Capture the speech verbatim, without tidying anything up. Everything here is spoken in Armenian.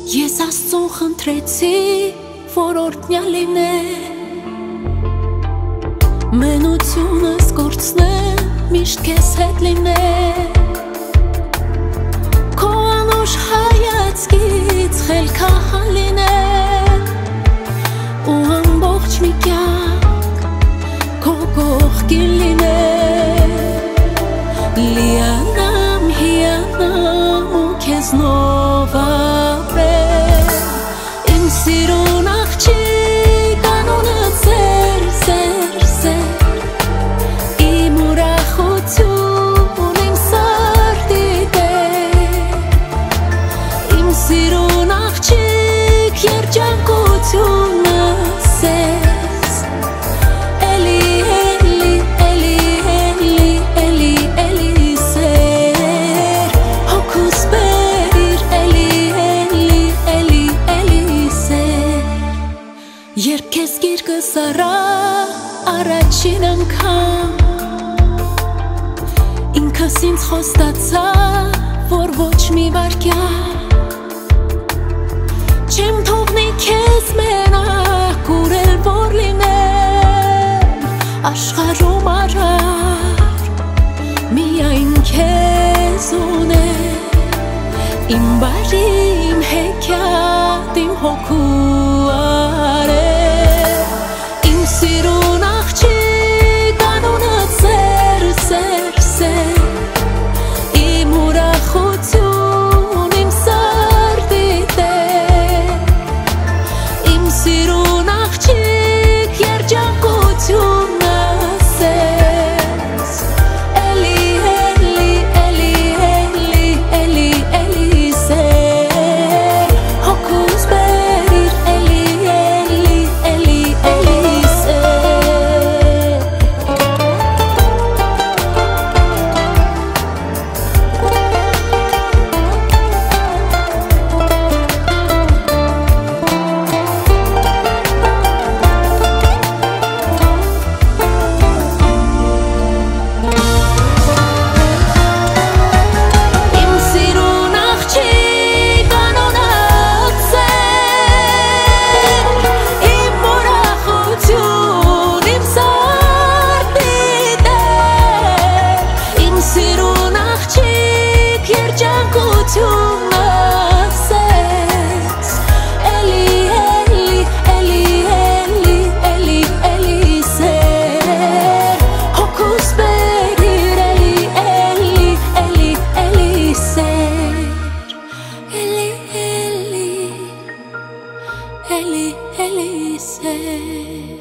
Ես Աստծուն խնդրեցի, որ օրհնյալ լինե, մենությունս կորցնեմ, միշտ քեզ հետ լինե, քո անուշ հայացքից խելքահան լինե, ու ամբողջ մի կյանք քո կողքին լինե, լիանամ, հիանամ ու քեզնով ապրեմ, իմ սիրուն աղջիկ անունը ձեր, ձեր, ձեր, իմ ուրախություն, իմ սրտի տեր, իմ սիրուն աղջիկ երջանկությունս ես, էլի, էլի, էլի, էլի, էլի, էլի սեր, հոգուս բերիր, էլի, էլի, էլի, էլի սեր, երբ քեզ գիրկս առա առաջին անգամ, ինքս ինձ խոստացա, որ ոչ մի վայրկյան չեմ թողնի քեզ մենակ ուրել որ լինեմ աշխարհում արար միայն քեզ ունեմ իմ բարի իմ հեքիաթ իմ հոգու արև իմ սիրուն աղջիկ անունը ձեր ձեր ձեր իմ ուրախություն իմ սրտի տեր իմ սիրուն աղջիկ երջանկությունս ես էլի էլի էլի էլի էլի էլի սեր հոգուս բերիր էլի էլի էլի էլի սեր իմ սիրուն աղջիկ անունը ձեր իմ ուրախություն իմ սրտի տեր իմ սիրուն աղջիկ երջանկությունս ես էլի էլի էլի էլի էլի էլի սեր հոգուս բերիր էլի էլի էլի էլի սեր էլի էլի էլի էլի սեր